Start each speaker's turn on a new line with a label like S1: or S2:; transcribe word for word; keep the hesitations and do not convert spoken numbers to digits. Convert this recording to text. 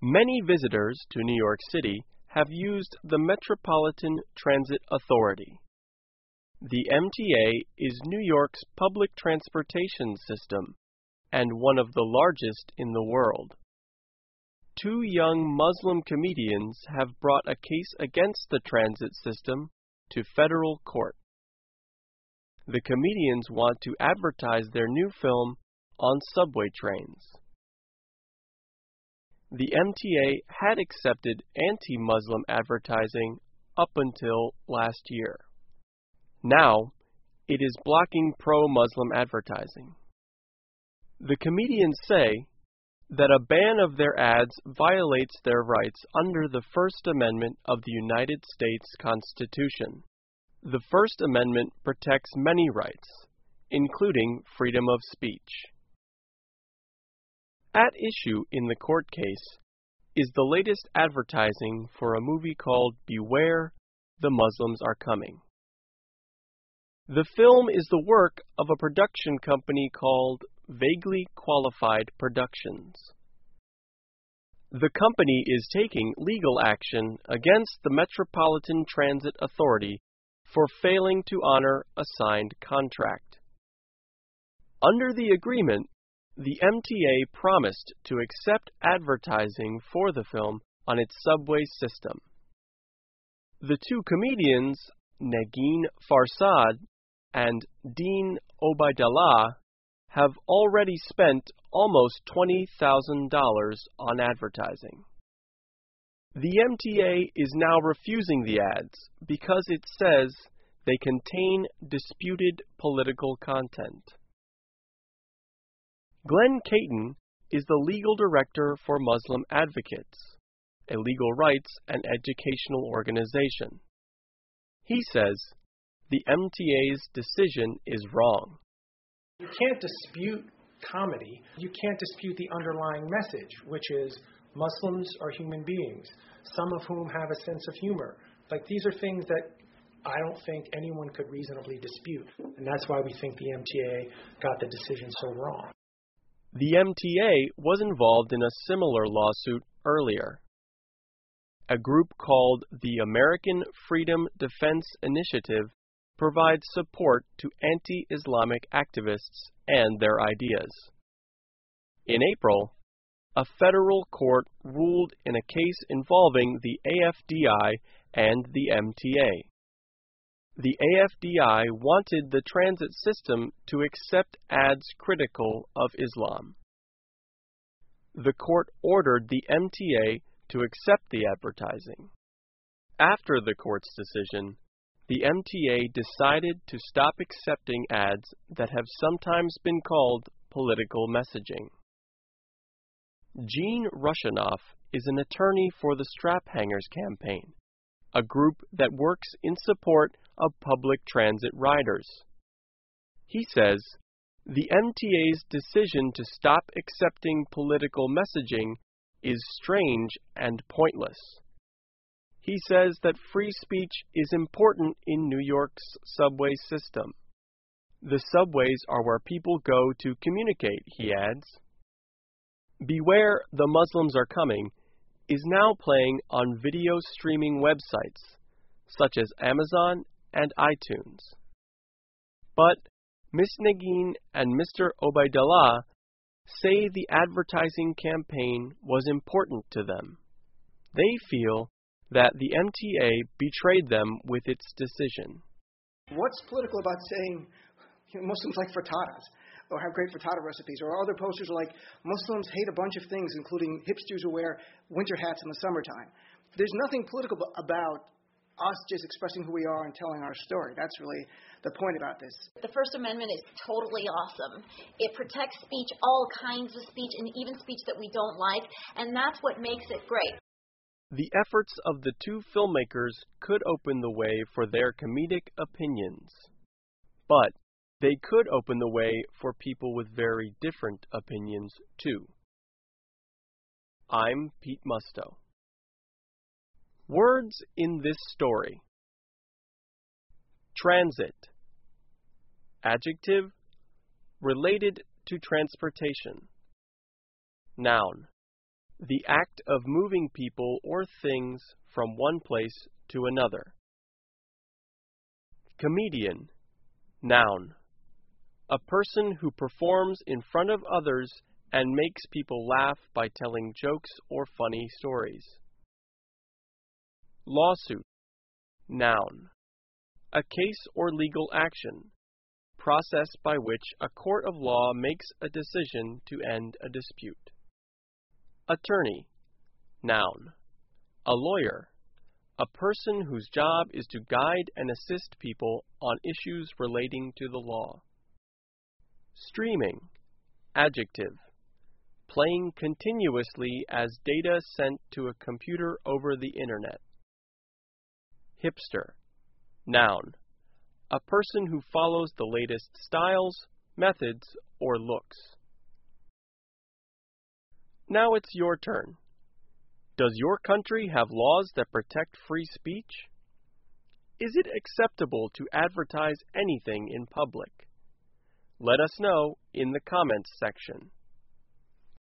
S1: Many visitors to New York City have used the Metropolitan Transit Authority. The M T A is New York's public transportation system and one of the largest in the world. Two young Muslim comedians have brought a case against the transit system to federal court. The comedians want to advertise their new film on subway trains. The M T A had accepted anti-Muslim advertising up until last year. Now, it is blocking pro-Muslim advertising. The comedians say that a ban of their ads violates their rights under the First Amendment of the United States Constitution. The First Amendment protects many rights, including freedom of speech. At issue in the court case is the latest advertising for a movie called Beware, the Muslims Are Coming. The film is the work of a production company called Vaguely Qualified Productions. The company is taking legal action against the Metropolitan Transit Authority for failing to honor a signed contract. Under the agreement, the M T A promised to accept advertising for the film on its subway system. The two comedians, Negin Farsad and Dean Obaidallah, have already spent almost twenty thousand dollars on advertising. The M T A is now refusing the ads because it says they contain disputed political content. Glenn Caton is the legal director for Muslim Advocates, a legal rights and educational organization. He says the M T A's decision is wrong.
S2: You can't dispute comedy. You can't dispute the underlying message, which is Muslims are human beings, some of whom have a sense of humor. Like, these are things that I don't think anyone could reasonably dispute. And that's why we think the M T A got the decision so wrong.
S1: The M T A was involved in a similar lawsuit earlier. A group called the American Freedom Defense Initiative provides support to anti-Islamic activists and their ideas. In April, a federal court ruled in a case involving the A F D I and the M T A. The A F D I wanted the transit system to accept ads critical of Islam. The court ordered the M T A to accept the advertising. After the court's decision, the M T A decided to stop accepting ads that have sometimes been called political messaging. Gene Rushinoff is an attorney for the Strap Hangers campaign, a group that works in support of public transit riders. He says the M T A's decision to stop accepting political messaging is strange and pointless. He says that free speech is important in New York's subway system. The subways are where people go to communicate, he adds. Beware, the Muslims Are Coming is now playing on video streaming websites such as Amazon and iTunes. But Miss Negin and Mister Obaidallah say the advertising campaign was important to them. They feel that the M T A betrayed them with its decision.
S3: What's political about saying you know, Muslims like frittatas or have great frittata recipes, or other posters like Muslims hate a bunch of things, including hipsters who wear winter hats in the summertime? There's nothing political about us just expressing who we are and telling our story. That's really the point about this.
S4: The First Amendment is totally awesome. It protects speech, all kinds of speech, and even speech that we don't like, and that's what makes it great.
S1: The efforts of the two filmmakers could open the way for their comedic opinions, but they could open the way for people with very different opinions, too. I'm Pete Musto. Words in this story. Transit. Adjective, related to transportation. Noun, the act of moving people or things from one place to another. Comedian, noun. A person who performs in front of others and makes people laugh by telling jokes or funny stories. Lawsuit, noun. A case or legal action, process by which a court of law makes a decision to end a dispute. Attorney, noun. A lawyer, a person whose job is to guide and assist people on issues relating to the law. Streaming, adjective. Playing continuously as data sent to a computer over the internet. Hipster, noun. A person who follows the latest styles, methods, or looks. Now it's your turn. Does your country have laws that protect free speech? Is it acceptable to advertise anything in public? Let us know in the comments section.